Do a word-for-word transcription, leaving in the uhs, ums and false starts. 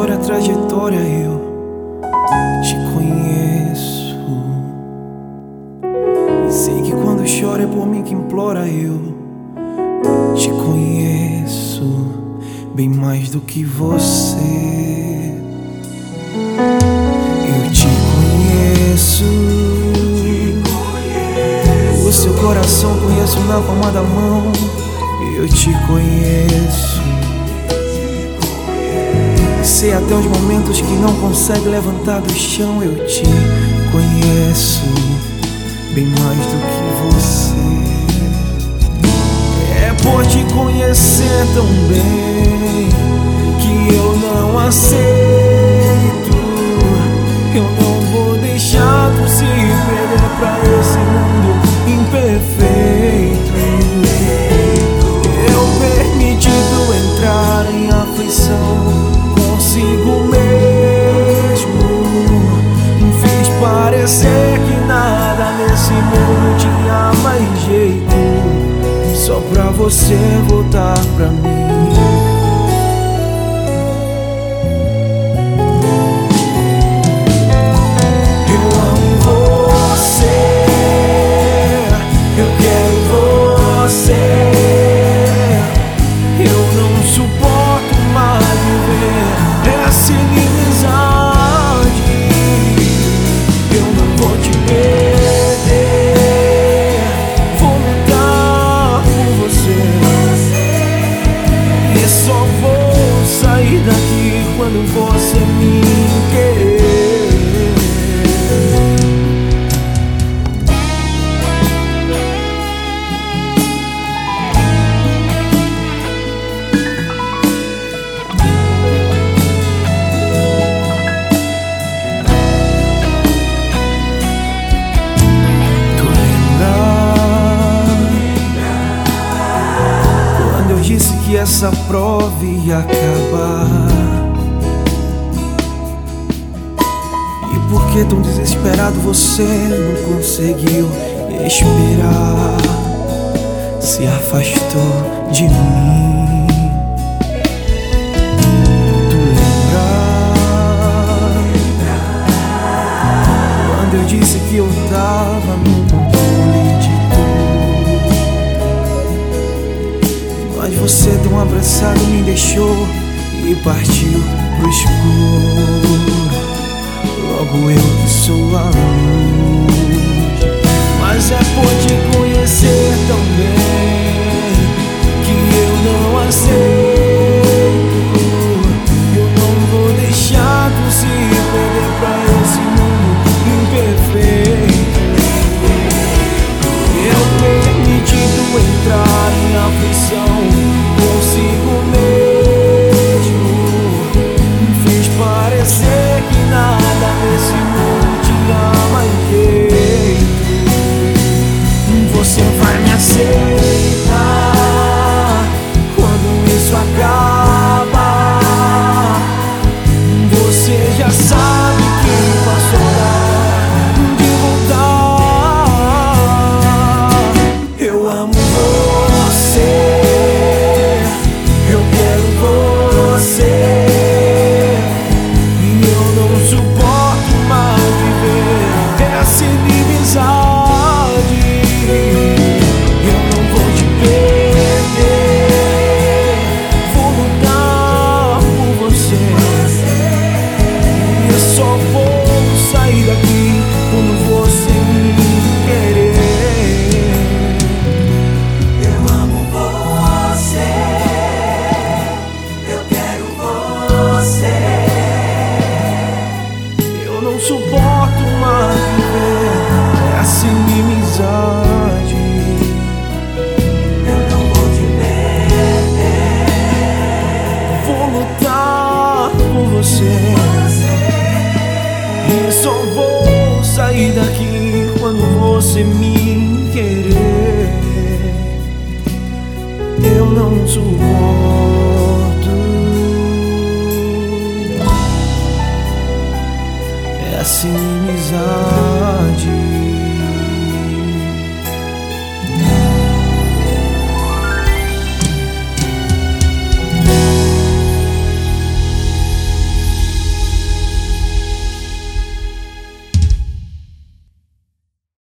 história, trajetória eu te conheço. E sei que quando chora é por mim que implora. Eu te conheço bem mais do que você. Eu te conheço. O seu coração conheço na palma da mão. Eu te conheço. Sei até os momentos que não consegue levantar do chão. Eu te conheço bem mais do que você. É por te conhecer tão bem que eu não aceito. Eu não vou deixar tu se perder pra esse mundo imperfeito. Eu permiti tu entrar em aflição consigo mesmo. Fiz parecer que nada nesse mundo tinha mais jeito, só pra você voltar pra mim. Eu amo você, eu quero você. Eu não suporto mais viver essa inimizade. Eu não vou te perder, vou lutar por você. E só vou sair daqui quando você me querer. Disse que essa prova ia acabar. E por que tão desesperado você não conseguiu esperar? Se afastou de mim. Tu lembra quando eu disse que eu tava no controle de mas você tão abraçado me deixou e partiu pro escuro. Logo eu que sou a luz. Mas é por te conhecer tão bem que eu não aceito. Eu não vou deixar tu se perder pra esse mundo imperfeito. Eu permiti tu entrar em aflição consigo mesmo. Fiz parecer que nada nesse mundo tinha mais jeito. Você vai me aceitar quando isso acaba. Você já sabe que passou a hora de voltar. Eu amo você, eu quero você. E eu não suporto mais viver essa inimizade. Eu não vou te perder, vou lutar por você. E eu só vou sair daqui quando você me querer. Eu amo você, eu quero você. Eu não suporto mais viver essa inimizade. Eu não vou te perder, Vou lutar por você. E só vou sair daqui quando você me querer. Eu não suporto essa inimizade.